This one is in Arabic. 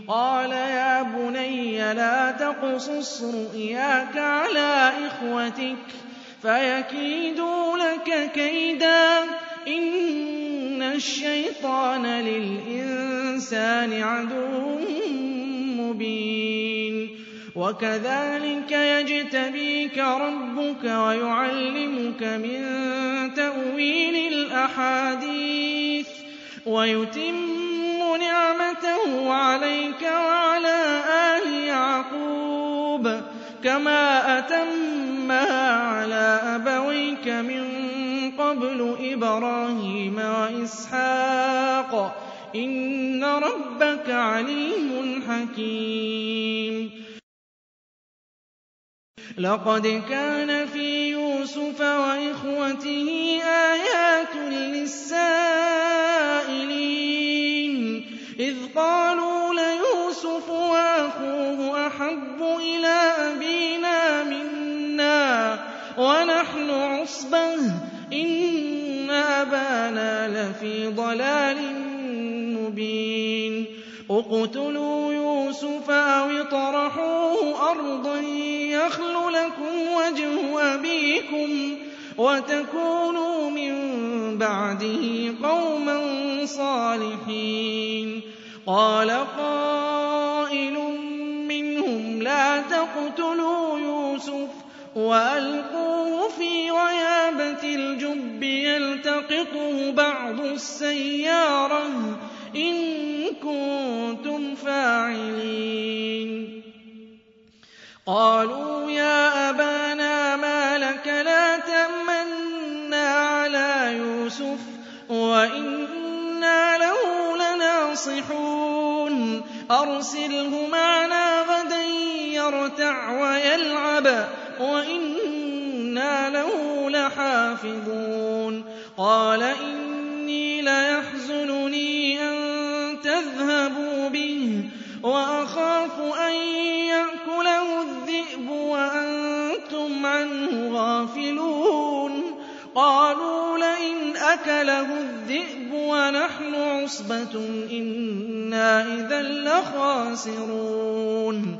قال يا بني لا تقصص رؤياك على إخوتك فيكيدوا لك كيدا إن الشيطان للإنسان عدو مبين وكذلك يجتبيك ربك ويعلمك من تأويل الأحاديث ويتم نعمته عليك وعلى آل يعقوب كما أتمها على أبويك من قبل إبراهيم وإسحاق إن ربك عليم حكيم لقد كان في يوسف وإخوته آيات للسائلين إذ قالوا ليوسف وأخوه أحب إلى أبينا منا ونحن عصبة إن أبانا لفي ضلال مبين اقتلوا يوسف أو اطرحوه أرضا يخل لكم وجه أبيكم وتكونوا من بعده قوما صالحين قال قائل منهم لا تقتلوا يوسف وألقوه في غيابة الجب يلتقطه بعض السيارة إن كنتم فاعلين قالوا يا أبانا ما لك لا تأمنا على يوسف وإنا له لناصحون أرسله معنا غدا يرتع ويلعب وإنا له لحافظون قال إني ليحزنني أن تذهبوا به وأخاف أن يأكله الذئب وأنتم عنه غافلون قالوا لئن أكله الذئب ونحن عصبة إنا إذا لخاسرون